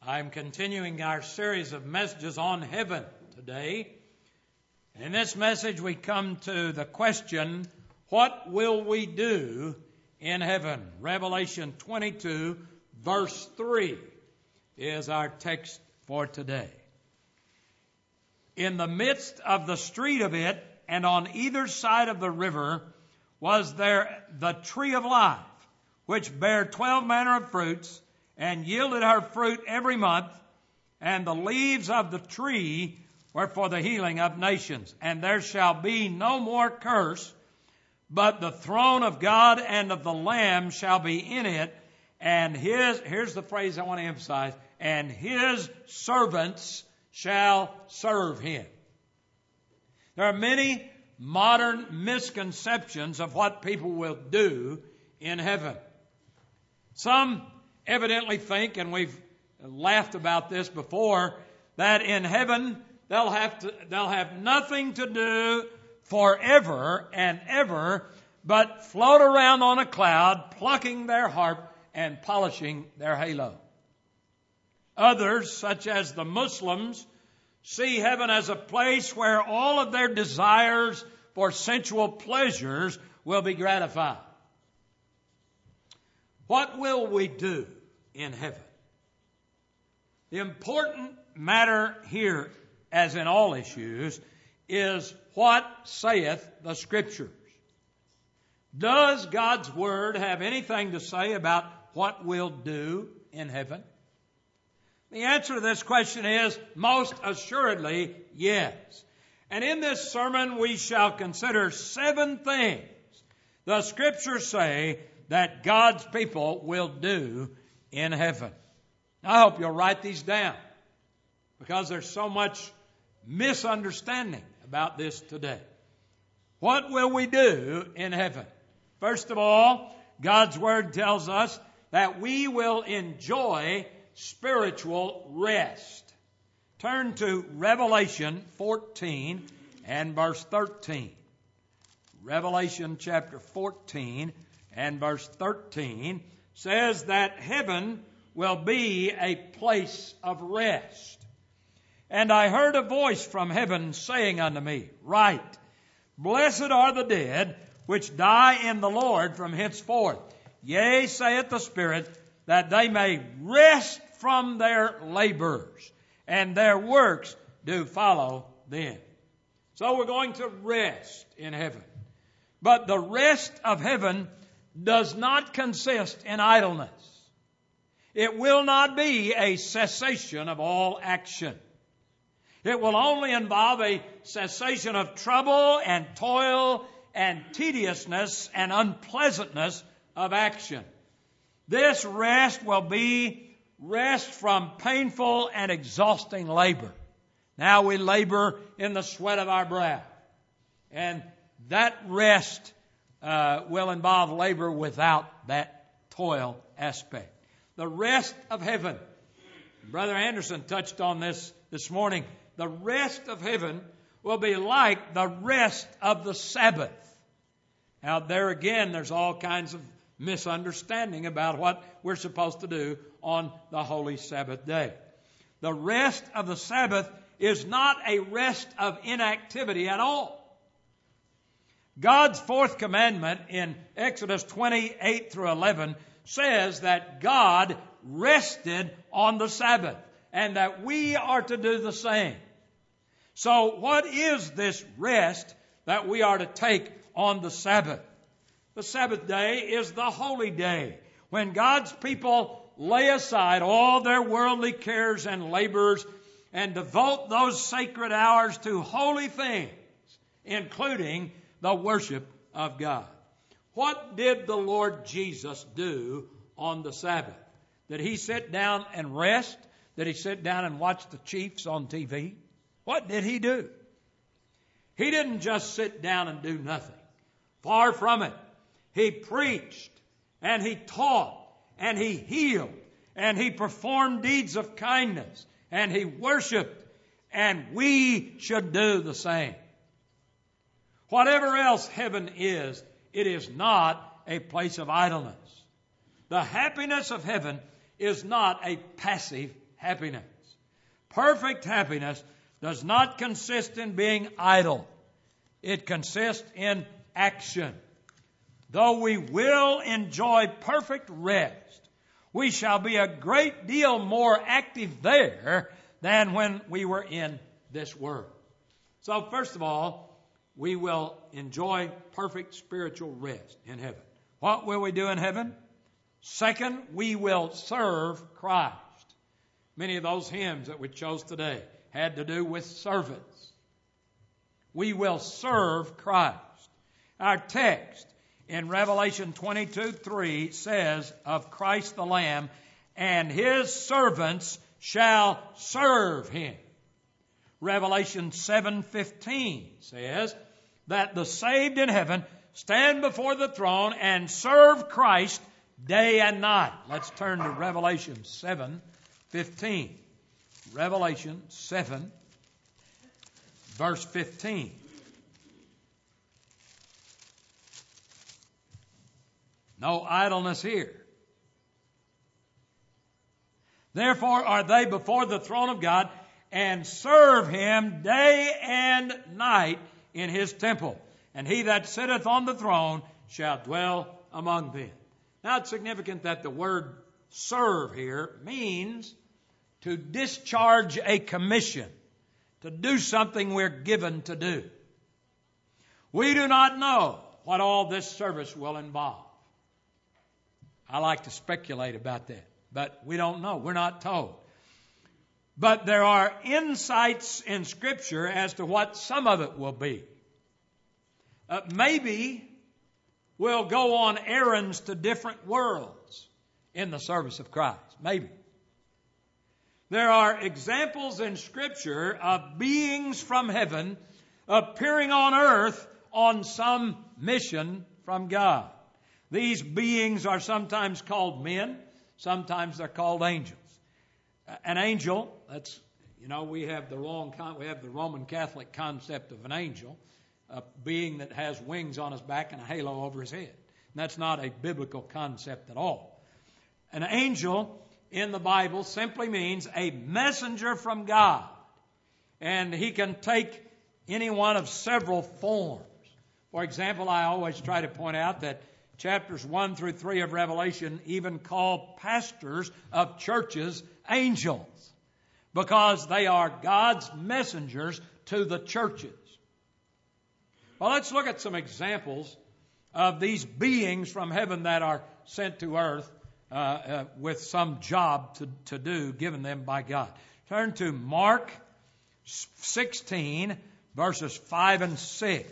I'm continuing our series of messages on heaven today. In this message we come to the question, what will we do in heaven? Revelation 22 verse 3 is our text for today. In the midst of the street of it, and on either side of the river, was there the tree of life, which bare 12 manner of fruits, and yielded her fruit every month, and the leaves of the tree were for the healing of nations. And there shall be no more curse, but the throne of God and of the Lamb shall be in it, and here's the phrase I want to emphasize, and his servants shall serve him. There are many modern misconceptions of what people will do in heaven. Some evidently think, and we've laughed about this before, that in heaven they'll have nothing to do forever and ever but float around on a cloud, plucking their harp and polishing their halo. Others, such as the Muslims, see heaven as a place where all of their desires for sensual pleasures will be gratified. What will we do in heaven? The important matter here, as in all issues, is what saith the Scriptures. Does God's Word have anything to say about what we'll do in heaven? The answer to this question is most assuredly yes. And in this sermon we shall consider 7 things the Scriptures say that God's people will do in heaven. I hope you'll write these down because there's so much misunderstanding about this today. What will we do in heaven? First of all, God's Word tells us that we will enjoy spiritual rest. Turn to Revelation 14 and verse 13. Revelation chapter 14 and verse 13 says that heaven will be a place of rest. And I heard a voice from heaven saying unto me, Write, Blessed are the dead which die in the Lord from henceforth. Yea, saith the Spirit, that they may rest from their labors, and their works do follow them. So we're going to rest in heaven. But the rest of heaven does not consist in idleness. It will not be a cessation of all action. It will only involve a cessation of trouble and toil and tediousness and unpleasantness of action. This rest will be rest from painful and exhausting labor. Now we labor in the sweat of our brow. And that rest will involve labor without that toil aspect. The rest of heaven. Brother Anderson touched on this morning. The rest of heaven will be like the rest of the Sabbath. Now there again, there's all kinds of misunderstanding about what we're supposed to do on the holy Sabbath day. The rest of the Sabbath is not a rest of inactivity at all. God's fourth commandment in Exodus 28 through 11 says that God rested on the Sabbath and that we are to do the same. So what is this rest that we are to take on the Sabbath? The Sabbath day is the holy day when God's people lay aside all their worldly cares and labors and devote those sacred hours to holy things, including the worship of God. What did the Lord Jesus do on the Sabbath? Did he sit down and rest? Did he sit down and watch the Chiefs on TV? What did he do? He didn't just sit down and do nothing. Far from it. He preached and he taught and he healed and he performed deeds of kindness and he worshiped, and we should do the same. Whatever else heaven is, it is not a place of idleness. The happiness of heaven is not a passive happiness. Perfect happiness does not consist in being idle. It consists in action. Though we will enjoy perfect rest, we shall be a great deal more active there than when we were in this world. So first of all, we will enjoy perfect spiritual rest in heaven. What will we do in heaven? Second, we will serve Christ. Many of those hymns that we chose today had to do with service. We will serve Christ. Our text in Revelation 22:3 says of Christ the Lamb, and his servants shall serve him. Revelation 7:15 says that the saved in heaven stand before the throne and serve Christ day and night. Let's turn to Revelation 7:15. Revelation 7, verse 15. No idleness here. Therefore are they before the throne of God and serve him day and night in his temple. And he that sitteth on the throne shall dwell among them. Now it's significant that the word serve here means to discharge a commission, to do something we're given to do. We do not know what all this service will involve. I like to speculate about that, but we don't know. We're not told. But there are insights in Scripture as to what some of it will be. Maybe we'll go on errands to different worlds in the service of Christ. Maybe. There are examples in Scripture of beings from heaven appearing on earth on some mission from God. These beings are sometimes called men, sometimes they're called angels. An angel, we have the Roman Catholic concept of an angel, a being that has wings on his back and a halo over his head. And that's not a biblical concept at all. An angel in the Bible simply means a messenger from God. And he can take any one of several forms. For example, I always try to point out that chapters 1 through 3 of Revelation even call pastors of churches angels because they are God's messengers to the churches. Well, let's look at some examples of these beings from heaven that are sent to earth with some job to do given them by God. Turn to Mark 16, verses 5 and 6.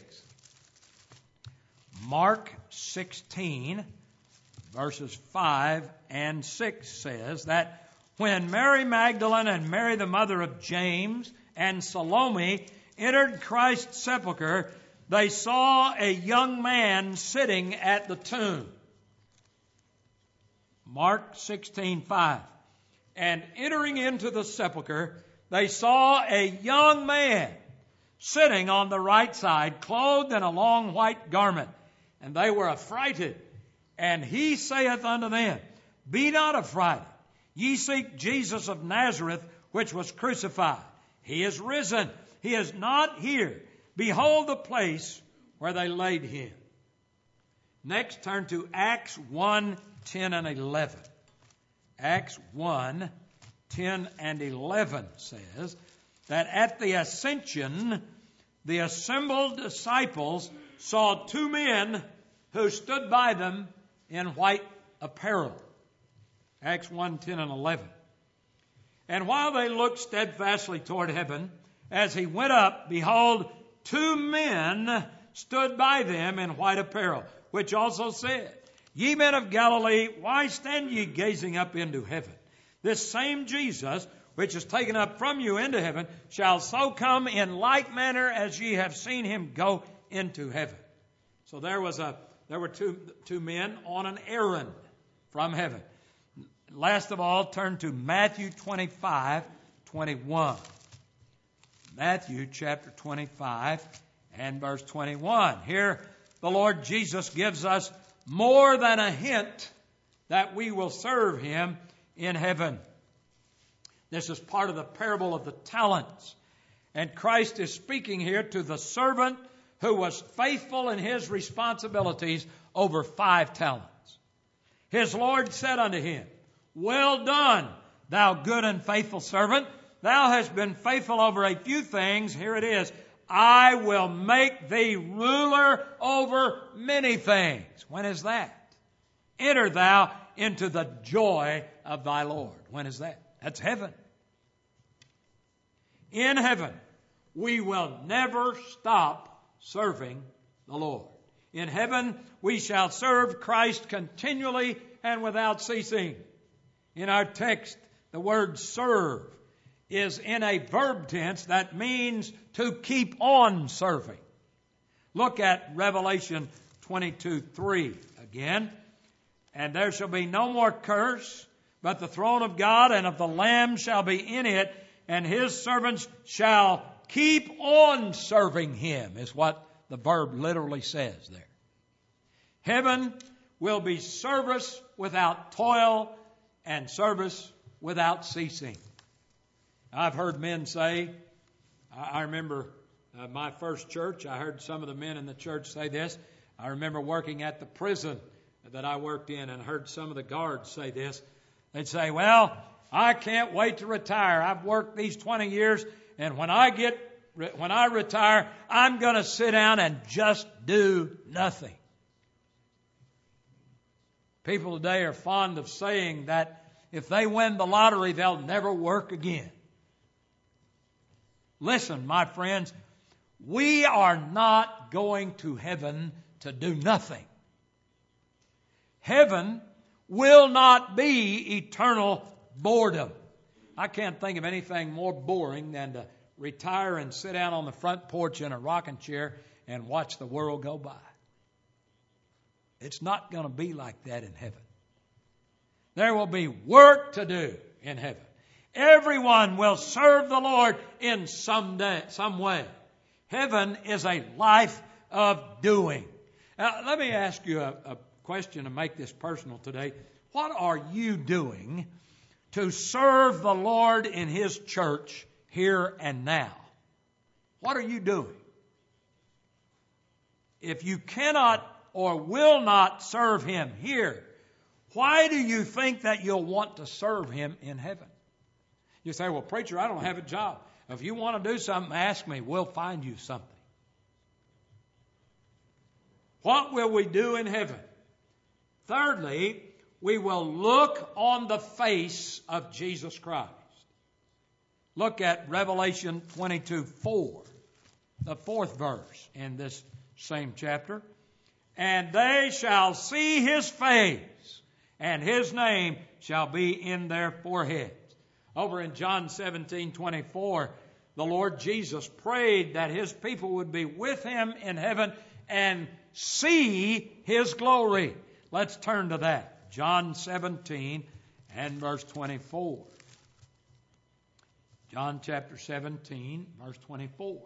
Mark 16, verses 5 and 6 says that when Mary Magdalene and Mary the mother of James and Salome entered Christ's sepulchre, they saw a young man sitting at the tomb. Mark 16:5. And entering into the sepulchre, they saw a young man sitting on the right side, clothed in a long white garment. And they were affrighted. And he saith unto them, Be not affrighted. Ye seek Jesus of Nazareth, which was crucified. He is risen. He is not here. Behold the place where they laid him. Next, turn to Acts 1, 10 and 11. Acts 1, 10 and 11 says that at the ascension, the assembled disciples saw two men who stood by them in white apparel. Acts 1, 10 and 11. And while they looked steadfastly toward heaven, as he went up, behold, two men stood by them in white apparel, which also said, Ye men of Galilee, why stand ye gazing up into heaven? This same Jesus, which is taken up from you into heaven, shall so come in like manner as ye have seen him go into heaven. So there were two men on an errand from heaven. Last of all, turn to Matthew 25, 21. Matthew chapter 25 and verse 21. Here the Lord Jesus gives us more than a hint that we will serve him in heaven. This is part of the parable of the talents. And Christ is speaking here to the servant who was faithful in his responsibilities over 5 talents. His Lord said unto him, Well done, thou good and faithful servant. Thou hast been faithful over a few things. Here it is. I will make thee ruler over many things. When is that? Enter thou into the joy of thy Lord. When is that? That's heaven. In heaven, we will never stop serving the Lord. In heaven, we shall serve Christ continually and without ceasing. In our text, the word serve is in a verb tense that means to keep on serving. Look at Revelation 22:3 again. And there shall be no more curse, but the throne of God and of the Lamb shall be in it, and his servants shall keep on serving him, is what the verb literally says there. Heaven will be service without toil and service without ceasing. I've heard men say, I remember my first church, I heard some of the men in the church say this. I remember working at the prison that I worked in and heard some of the guards say this. They'd say, well, I can't wait to retire. I've worked these 20 years, and when I retire, I'm going to sit down and just do nothing. People today are fond of saying that if they win the lottery, they'll never work again. Listen, my friends, we are not going to heaven to do nothing. Heaven will not be eternal boredom. I can't think of anything more boring than to retire and sit down on the front porch in a rocking chair and watch the world go by. It's not going to be like that in heaven. There will be work to do in heaven. Everyone will serve the Lord in some way. Heaven is a life of doing. Now, let me ask you a question to make this personal today. What are you doing to serve the Lord in His church here and now? What are you doing? If you cannot or will not serve Him here, why do you think that you'll want to serve Him in heaven? You say, well, preacher, I don't have a job. If you want to do something, ask me. We'll find you something. What will we do in heaven? Thirdly, we will look on the face of Jesus Christ. Look at Revelation 22:4, the 4th verse in this same chapter. And they shall see His face, and His name shall be in their foreheads. Over in John 17:24, the Lord Jesus prayed that His people would be with Him in heaven and see His glory. Let's turn to that. John 17 and verse 24. John chapter 17, verse 24.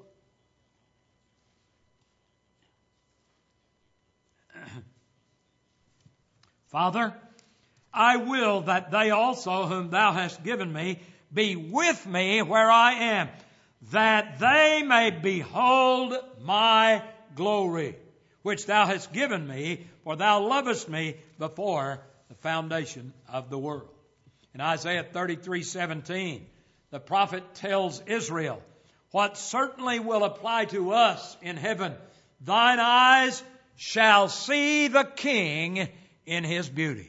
Father, I will that they also whom thou hast given me be with me where I am, that they may behold my glory, which thou hast given me, for thou lovest me before the foundation of the world. In Isaiah 33:17, the prophet tells Israel what certainly will apply to us in heaven. Thine eyes shall see the King in His beauty.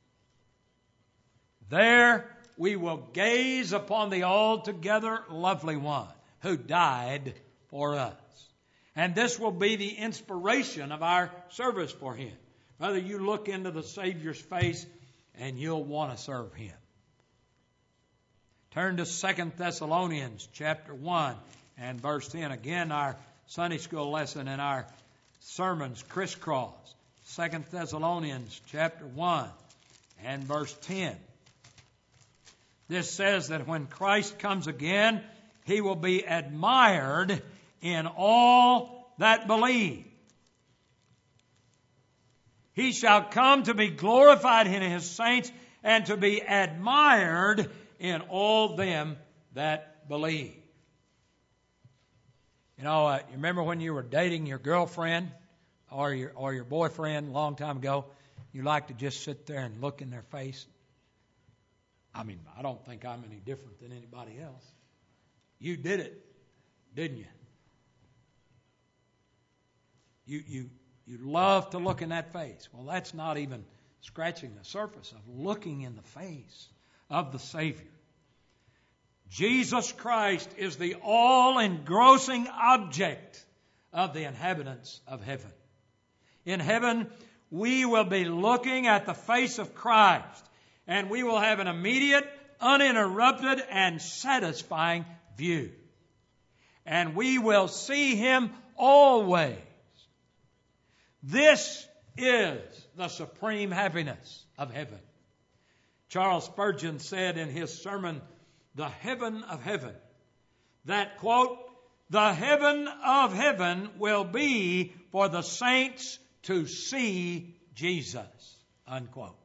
There we will gaze upon the altogether lovely one who died for us. And this will be the inspiration of our service for Him. Brother, you look into the Savior's face and you'll want to serve Him. Turn to 2 Thessalonians chapter 1 and verse 10. Again, our Sunday school lesson and our sermons crisscross. 2 Thessalonians chapter 1 and verse 10. This says that when Christ comes again, He will be admired in all that believe. He shall come to be glorified in His saints and to be admired in all them that believe. You remember when you were dating your girlfriend or your boyfriend a long time ago, you like to just sit there and look in their face? I don't think I'm any different than anybody else. You did it, didn't you? You love to look in that face. Well, that's not even scratching the surface of looking in the face of the Savior. Jesus Christ is the all-engrossing object of the inhabitants of heaven. In heaven, we will be looking at the face of Christ, and we will have an immediate, uninterrupted, and satisfying view. And we will see Him always. This is the supreme happiness of heaven. Charles Spurgeon said in his sermon, The Heaven of Heaven, that, quote, the heaven of heaven will be for the saints to see Jesus, unquote.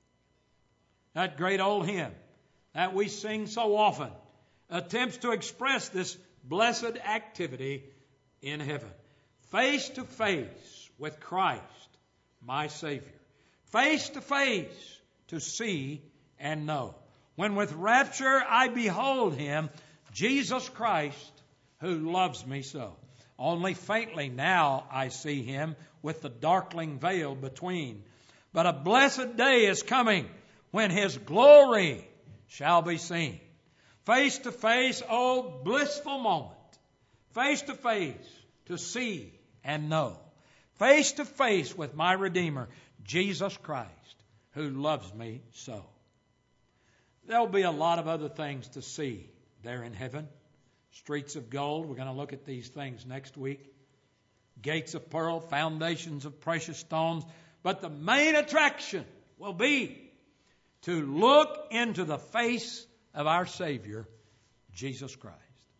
That great old hymn that we sing so often attempts to express this blessed activity in heaven. Face to face with Christ, my Savior. Face to face to see and know. When with rapture I behold Him, Jesus Christ, who loves me so. Only faintly now I see Him with the darkling veil between. But a blessed day is coming when His glory shall be seen. Face to face, oh blissful moment. Face to face to see and know. Face to face with my Redeemer, Jesus Christ, who loves me so. There'll be a lot of other things to see there in heaven. Streets of gold, we're going to look at these things next week. Gates of pearl, foundations of precious stones. But the main attraction will be to look into the face of our Savior, Jesus Christ.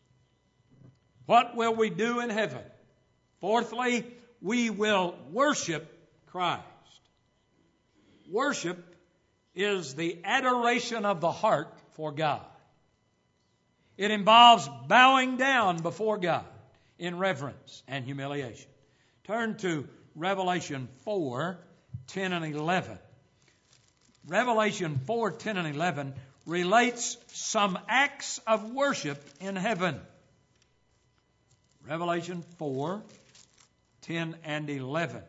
What will we do in heaven? Fourthly, we will worship Christ. Worship is the adoration of the heart for God. It involves bowing down before God in reverence and humiliation. Turn to Revelation 4:10 and 11. Revelation 4:10 and 11 relates some acts of worship in heaven. Revelation 4:10 and 11.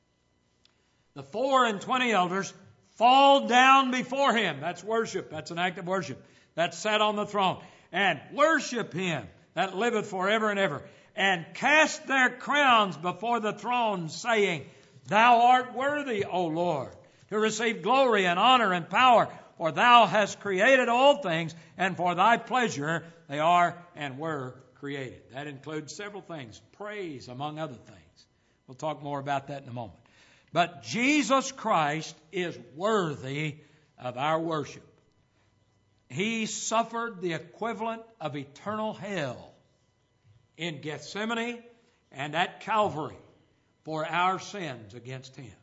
The 24 elders fall down before Him. That's worship. That's an act of worship. That's sat on the throne. And worship Him that liveth forever and ever. And cast their crowns before the throne, saying, Thou art worthy, O Lord, to receive glory and honor and power, for Thou hast created all things, and for Thy pleasure they are and were created. That includes several things, praise among other things. We'll talk more about that in a moment. But Jesus Christ is worthy of our worship. He suffered the equivalent of eternal hell in Gethsemane and at Calvary for our sins against Him.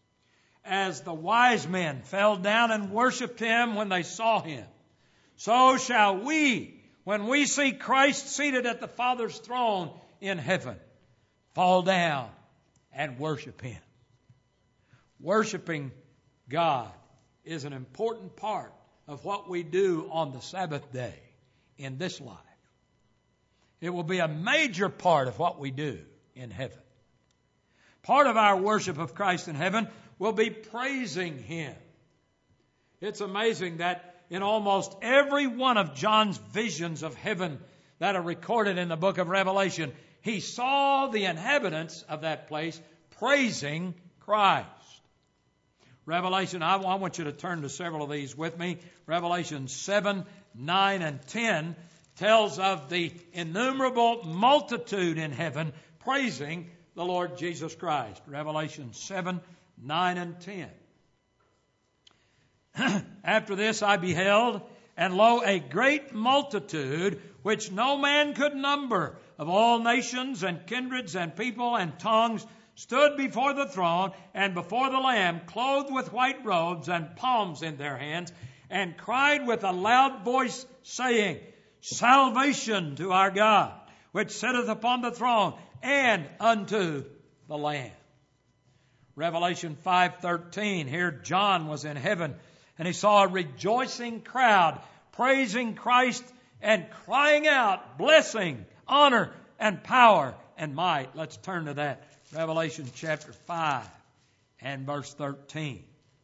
As the wise men fell down and worshiped Him when they saw Him, so shall we, when we see Christ seated at the Father's throne in heaven, fall down and worship Him. Worshiping God is an important part of what we do on the Sabbath day in this life. It will be a major part of what we do in heaven. Part of our worship of Christ in heaven will be praising Him. It's amazing that in almost every one of John's visions of heaven that are recorded in the book of Revelation, he saw the inhabitants of that place praising Christ. Revelation, I want you to turn to several of these with me. Revelation 7, 9, and 10 tells of the innumerable multitude in heaven praising the Lord Jesus Christ. Revelation 7, 9, and 10. After this I beheld, and lo, a great multitude, which no man could number, of all nations and kindreds and people and tongues, stood before the throne and before the Lamb, clothed with white robes and palms in their hands, and cried with a loud voice, saying, Salvation to our God, which sitteth upon the throne, and unto the Lamb. Revelation 5:13, here John was in heaven, and he saw a rejoicing crowd, praising Christ and crying out, blessing, honor, and power and might. Let's turn to that. Revelation chapter 5 and verse 13.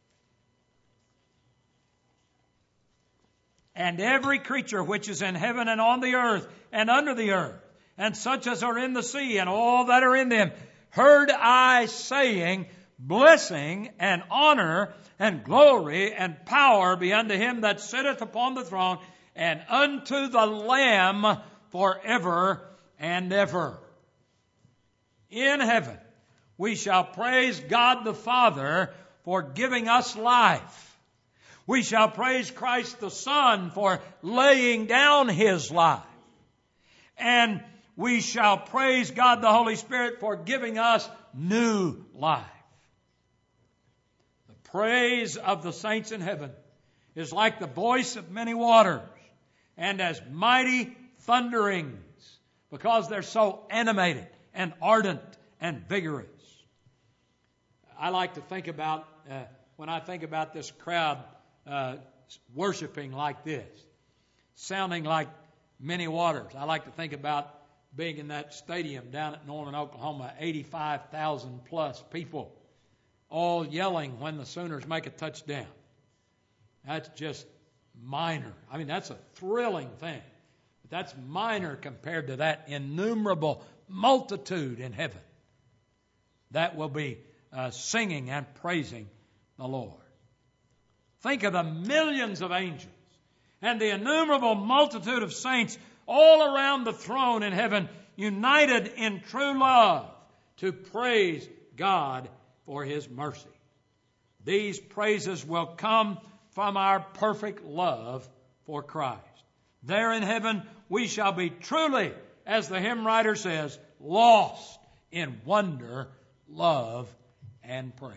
And every creature which is in heaven and on the earth and under the earth, and such as are in the sea and all that are in them, heard I saying, blessing and honor and glory and power be unto him that sitteth upon the throne and unto the Lamb forever and ever. In heaven, we shall praise God the Father for giving us life. We shall praise Christ the Son for laying down His life. And we shall praise God the Holy Spirit for giving us new life. The praise of the saints in heaven is like the voice of many waters and as mighty thunderings, because they're so animated and ardent and vigorous. I like to think about, when I think about this crowd worshiping like this, sounding like many waters. I like to think about being in that stadium down at Norman, Oklahoma, 85,000 plus people, all yelling when the Sooners make a touchdown. That's just minor. I mean, that's a thrilling thing. But that's minor compared to that innumerable multitude in heaven that will be singing and praising the Lord. Think of the millions of angels and the innumerable multitude of saints all around the throne in heaven, united in true love to praise God for His mercy. These praises will come from our perfect love for Christ. There in heaven, we shall be truly, as the hymn writer says, lost in wonder, love, and praise.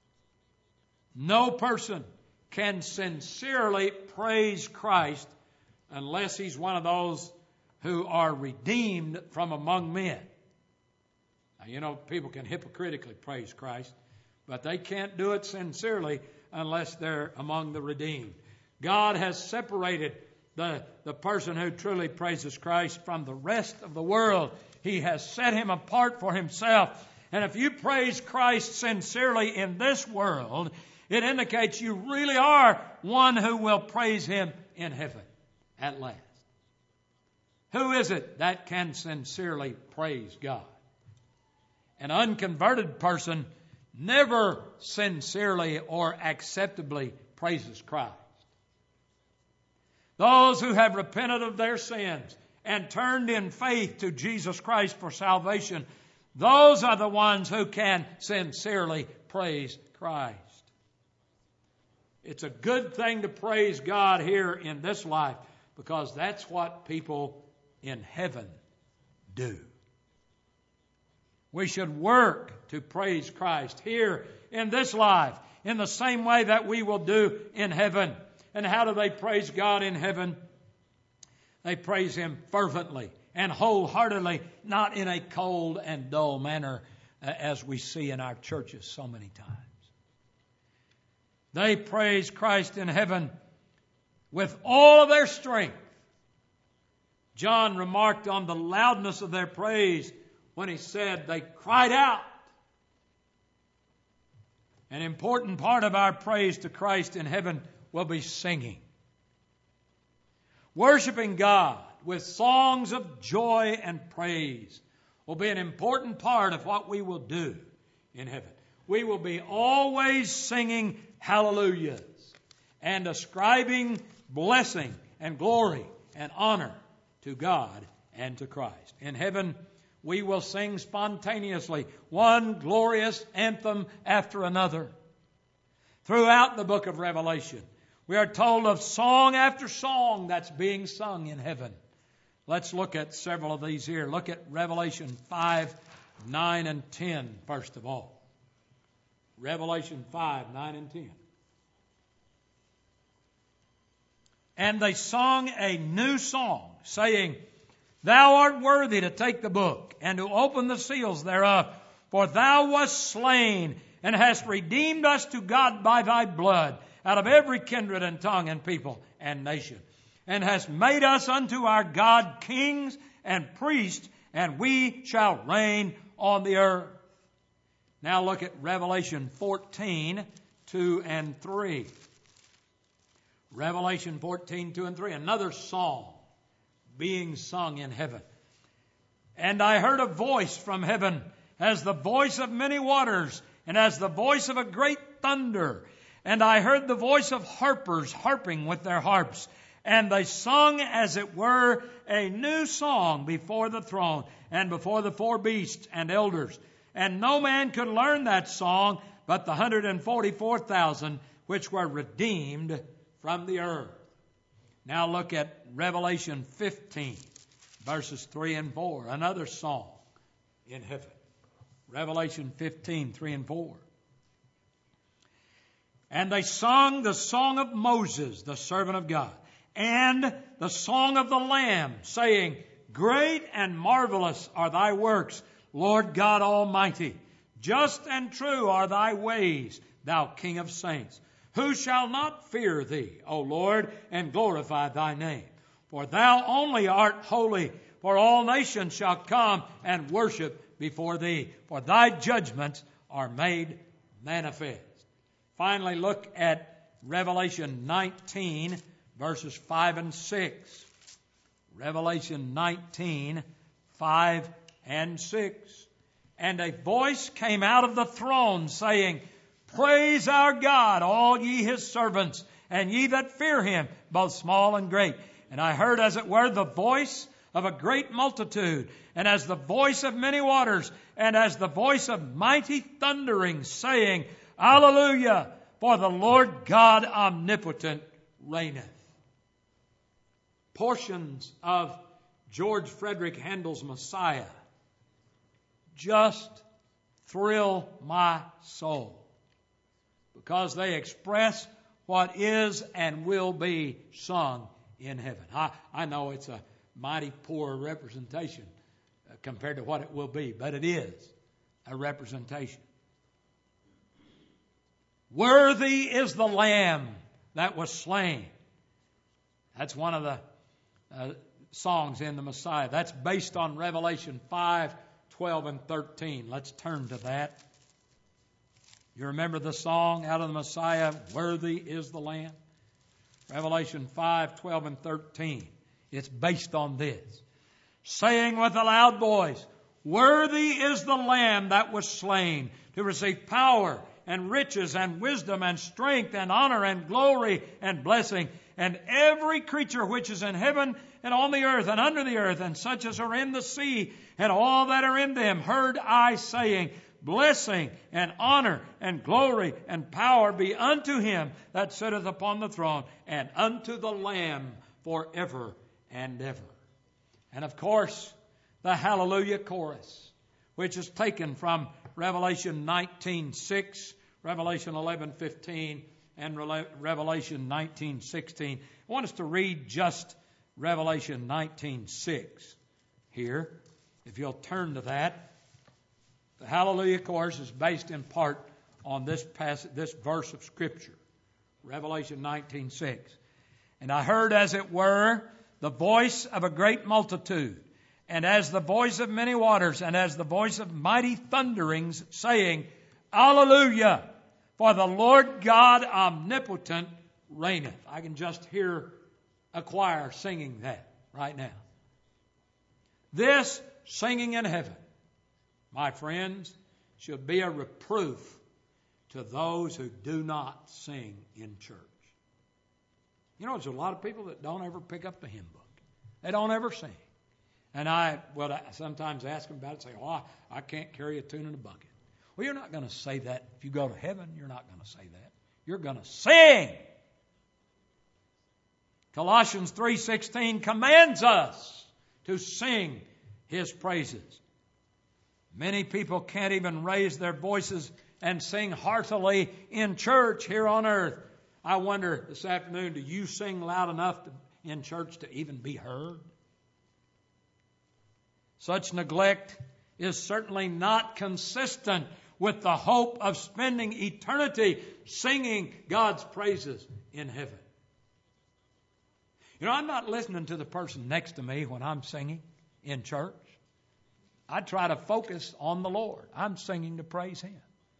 No person can sincerely praise Christ unless he's one of those who are redeemed from among men. Now, you know, people can hypocritically praise Christ, but they can't do it sincerely unless they're among the redeemed. God has separated the person who truly praises Christ from the rest of the world. He has set him apart for Himself. And if you praise Christ sincerely in this world, it indicates you really are one who will praise Him in heaven at last. Who is it that can sincerely praise God? An unconverted person never sincerely or acceptably praises Christ. Those who have repented of their sins and turned in faith to Jesus Christ for salvation, those are the ones who can sincerely praise Christ. It's a good thing to praise God here in this life, because that's what people in heaven do. We should work to praise Christ here in this life in the same way that we will do in heaven. And how do they praise God in heaven? They praise Him fervently and wholeheartedly, not in a cold and dull manner as we see in our churches so many times. They praise Christ in heaven with all of their strength. John remarked on the loudness of their praise when he said they cried out. An important part of our praise to Christ in heaven will be singing. Worshiping God with songs of joy and praise will be an important part of what we will do in heaven. We will be always singing hallelujahs and ascribing blessing and glory and honor to God and to Christ. In heaven, we will sing spontaneously one glorious anthem after another. Throughout the book of Revelation, we are told of song after song that's being sung in heaven. Let's look at several of these here. Look at Revelation 5, 9, and 10 first of all. Revelation 5, 9, and 10. And they sung a new song, saying, Thou art worthy to take the book and to open the seals thereof, for thou wast slain and hast redeemed us to God by thy blood out of every kindred and tongue and people and nation, and hast made us unto our God kings and priests, and we shall reign on the earth. Now look at Revelation 14, 2 and 3. Revelation 14, 2 and 3. Another song being sung in heaven. And I heard a voice from heaven as the voice of many waters and as the voice of a great thunder. And I heard the voice of harpers harping with their harps. And they sung as it were a new song before the throne and before the four beasts and elders. And no man could learn that song but the 144,000 which were redeemed from the earth. Now look at Revelation 15, verses 3 and 4. Another song in heaven. Revelation 15, 3 and 4. And they sung the song of Moses, the servant of God, and the song of the Lamb, saying, Great and marvelous are thy works, Lord God Almighty. Just and true are thy ways, thou King of saints. Who shall not fear thee, O Lord, and glorify thy name? For thou only art holy, for all nations shall come and worship before thee, for thy judgments are made manifest. Finally, look at Revelation 19, verses 5 and 6. Revelation 19, 5 and 6. And a voice came out of the throne, saying, Praise our God, all ye his servants, and ye that fear him, both small and great. And I heard, as it were, the voice of a great multitude, and as the voice of many waters, and as the voice of mighty thunderings, saying, Alleluia, for the Lord God omnipotent reigneth. Portions of George Frederick Handel's Messiah just thrill my soul, because they express what is and will be sung in heaven. I know it's a mighty poor representation compared to what it will be, but it is a representation. Worthy is the Lamb that was slain. That's one of the songs in the Messiah. That's based on Revelation 5, 12, and 13. Let's turn to that. You remember the song out of the Messiah, Worthy is the Lamb? Revelation 5, 12, and 13. It's based on this. Saying with a loud voice, Worthy is the Lamb that was slain to receive power and riches and wisdom and strength and honor and glory and blessing. And every creature which is in heaven and on the earth and under the earth and such as are in the sea and all that are in them heard I saying, Blessing and honor and glory and power be unto him that sitteth upon the throne and unto the Lamb forever and ever. And of course, the Hallelujah chorus, which is taken from Revelation 19:6, Revelation 11:15, and Revelation 19:16. I want us to read just Revelation 19:6 here. If you'll turn to that. The Hallelujah chorus is based in part on this verse of Scripture, Revelation 19:6. And I heard, as it were, the voice of a great multitude, and as the voice of many waters, and as the voice of mighty thunderings, saying, Alleluia, for the Lord God omnipotent reigneth. I can just hear a choir singing that right now. This singing in heaven, my friends, should be a reproof to those who do not sing in church. You know, there's a lot of people that don't ever pick up the hymn book. They don't ever sing. And I sometimes ask them about it and say, I can't carry a tune in a bucket. Well, you're not going to say that. If you go to heaven, you're not going to say that. You're going to sing. Colossians 3:16 commands us to sing his praises. Many people can't even raise their voices and sing heartily in church here on earth. I wonder this afternoon, do you sing loud enough in church to even be heard? Such neglect is certainly not consistent with the hope of spending eternity singing God's praises in heaven. You know, I'm not listening to the person next to me when I'm singing in church. I try to focus on the Lord. I'm singing to praise Him.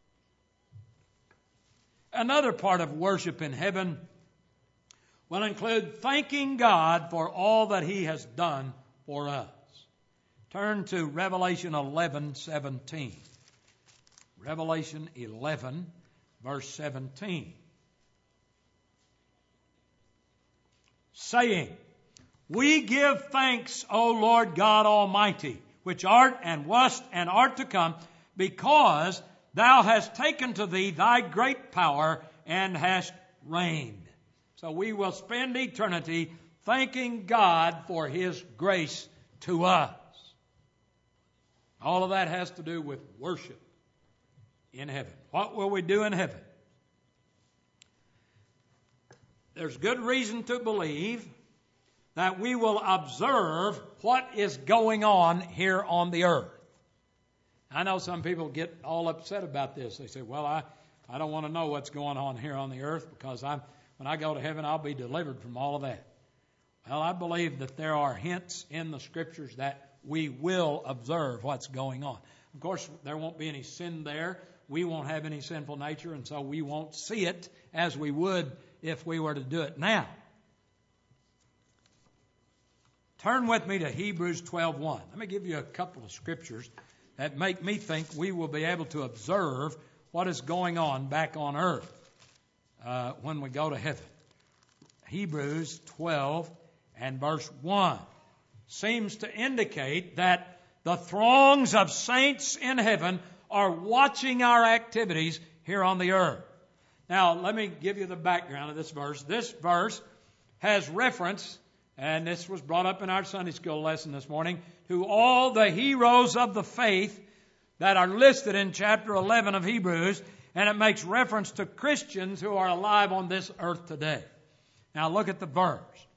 Another part of worship in heaven will include thanking God for all that He has done for us. Turn to Revelation 11:17. Revelation 11, verse 17. Saying, We give thanks, O Lord God Almighty, which art and wast and art to come, because Thou hast taken to Thee Thy great power and hast reigned. So we will spend eternity thanking God for His grace to us. All of that has to do with worship in heaven. What will we do in heaven? There's good reason to believe that we will observe what is going on here on the earth. I know some people get all upset about this. They say, well, I don't want to know what's going on here on the earth because when I go to heaven, I'll be delivered from all of that. Well, I believe that there are hints in the Scriptures that we will observe what's going on. Of course, there won't be any sin there. We won't have any sinful nature, and so we won't see it as we would if we were to do it now. Turn with me to Hebrews 12:1. Let me give you a couple of scriptures that make me think we will be able to observe what is going on back on earth when we go to heaven. Hebrews 12 and verse 1 seems to indicate that the throngs of saints in heaven are watching our activities here on the earth. Now, let me give you the background of this verse. This verse has reference, and this was brought up in our Sunday school lesson this morning, to all the heroes of the faith that are listed in chapter 11 of Hebrews, and it makes reference to Christians who are alive on this earth today. Now, look at the verse.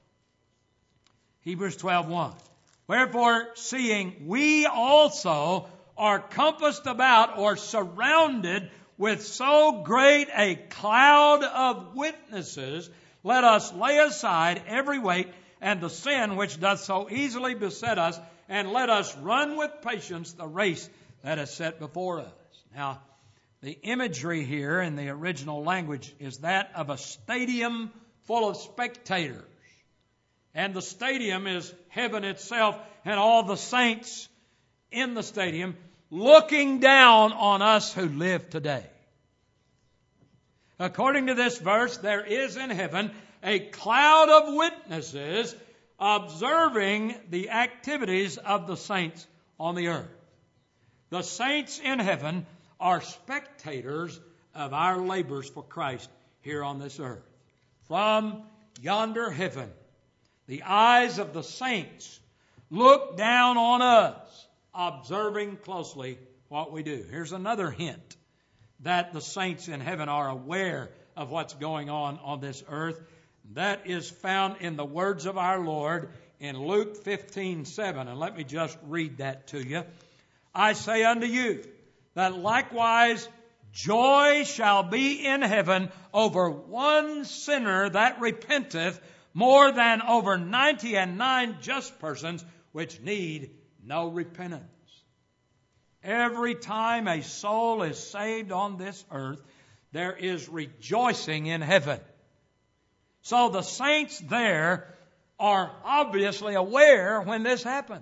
Hebrews 12:1. Wherefore, seeing we also are compassed about or surrounded with so great a cloud of witnesses, let us lay aside every weight and the sin which doth so easily beset us, and let us run with patience the race that is set before us. Now, the imagery here in the original language is that of a stadium full of spectators. And the stadium is heaven itself and all the saints in the stadium looking down on us who live today. According to this verse, there is in heaven a cloud of witnesses observing the activities of the saints on the earth. The saints in heaven are spectators of our labors for Christ here on this earth. From yonder heaven, the eyes of the saints look down on us, observing closely what we do. Here's another hint that the saints in heaven are aware of what's going on this earth. That is found in the words of our Lord in Luke 15:7. And let me just read that to you. I say unto you that likewise joy shall be in heaven over one sinner that repenteth, more than over 99 just persons which need no repentance. Every time a soul is saved on this earth, there is rejoicing in heaven. So the saints there are obviously aware when this happens.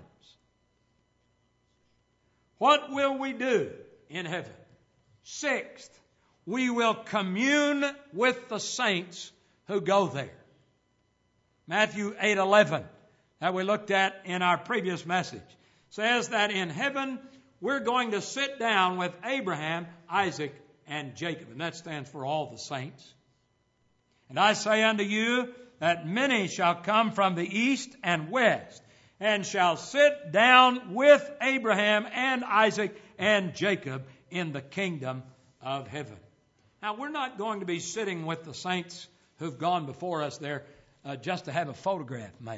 What will we do in heaven? Sixth, we will commune with the saints who go there. Matthew 8:11, that we looked at in our previous message, says that in heaven we're going to sit down with Abraham, Isaac, and Jacob. And that stands for all the saints. And I say unto you that many shall come from the east and west, and shall sit down with Abraham and Isaac and Jacob in the kingdom of heaven. Now, we're not going to be sitting with the saints who've gone before us there just to have a photograph made.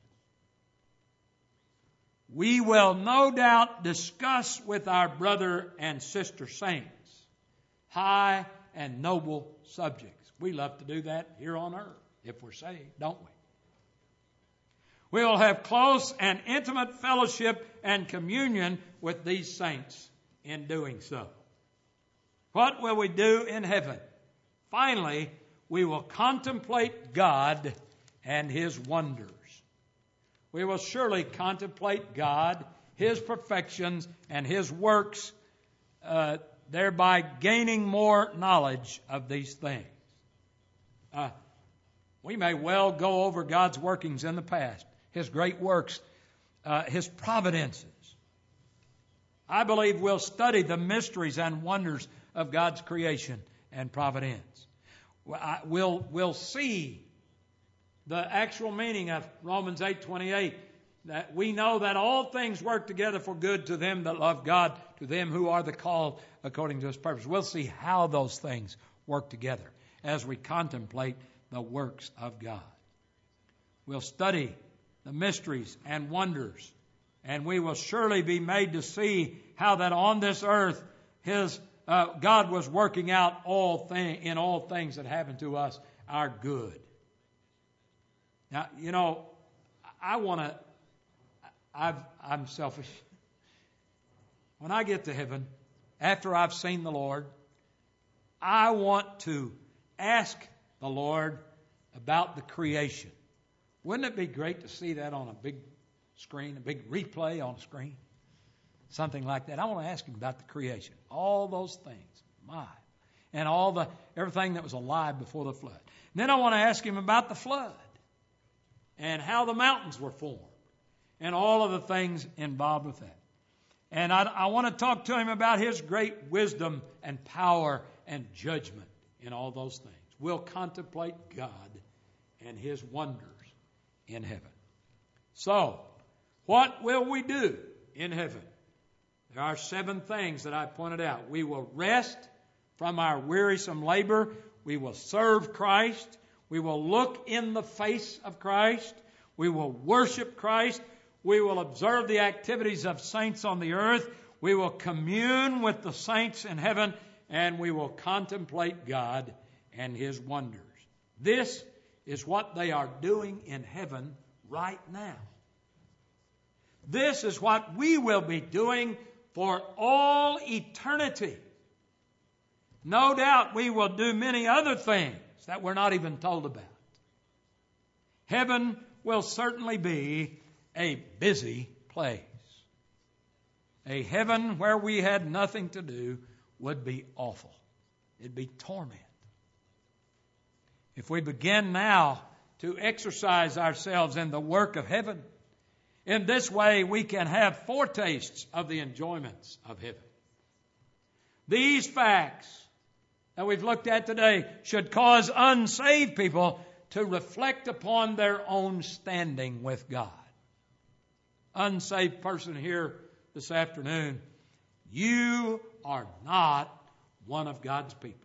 We will no doubt discuss with our brother and sister saints high and noble subjects. We love to do that here on earth if we're saved, don't we? We will have close and intimate fellowship and communion with these saints in doing so. What will we do in heaven? Finally, we will contemplate God and His wonders. We will surely contemplate God, His perfections, and His works, thereby gaining more knowledge of these things. We may well go over God's workings in the past, His great works, His providences. I believe we'll study the mysteries and wonders of God's creation and providence. We'll see the actual meaning of Romans 8:28, that we know that all things work together for good to them that love God, to them who are the called according to His purpose. We'll see how those things work together as we contemplate the works of God. We'll study the mysteries and wonders, and we will surely be made to see how that on this earth God was working out in all things that happen to us our good. Now, you know, I'm selfish. When I get to heaven, after I've seen the Lord, I want to ask the Lord about the creation. Wouldn't it be great to see that on a big screen, a big replay on a screen? Something like that. I want to ask Him about the creation. All those things. And everything that was alive before the flood. And then I want to ask Him about the flood. And how the mountains were formed. And all of the things involved with that. And I want to talk to Him about His great wisdom and power and judgment in all those things. We'll contemplate God and His wonders in heaven. So, what will we do in heaven? There are 7 things that I pointed out. We will rest from our wearisome labor. We will serve Christ. We will look in the face of Christ. We will worship Christ. We will observe the activities of saints on the earth. We will commune with the saints in heaven. And we will contemplate God and His wonders. This is what they are doing in heaven right now. This is what we will be doing for all eternity. No doubt we will do many other things that we're not even told about. Heaven will certainly be a busy place. A heaven where we had nothing to do would be awful. It'd be torment. If we begin now to exercise ourselves in the work of heaven, in this way we can have foretastes of the enjoyments of heaven. These facts that we've looked at today should cause unsaved people to reflect upon their own standing with God. Unsaved person here this afternoon, you are not one of God's people.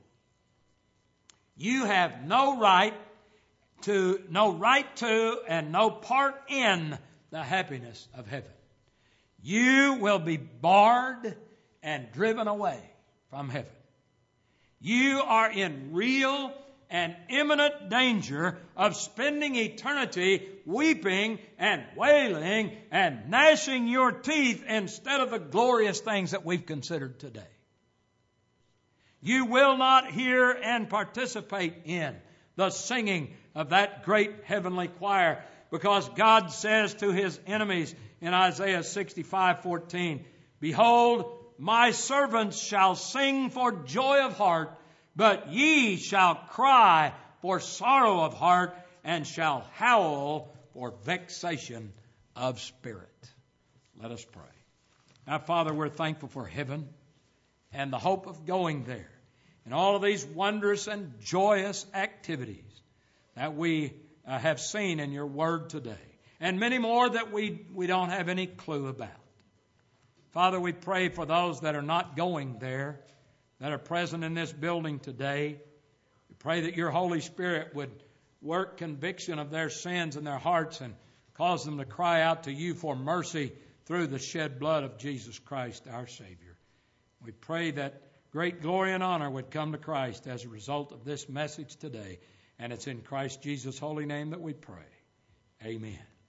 You have no right to and no part in the happiness of heaven. You will be barred and driven away from heaven. You are in real and imminent danger of spending eternity weeping and wailing and gnashing your teeth instead of the glorious things that we've considered today. You will not hear and participate in the singing of that great heavenly choir, because God says to His enemies in Isaiah 65:14, "Behold, my servants shall sing for joy of heart, but ye shall cry for sorrow of heart, and shall howl for vexation of spirit." Let us pray. Now, Father, we're thankful for heaven and the hope of going there, and all of these wondrous and joyous activities that we have seen in your word today, and many more that we don't have any clue about. Father, we pray for those that are not going there, that are present in this building today. We pray that your Holy Spirit would work conviction of their sins in their hearts and cause them to cry out to you for mercy through the shed blood of Jesus Christ, our Savior. We pray that great glory and honor would come to Christ as a result of this message today. And it's in Christ Jesus' holy name that we pray. Amen.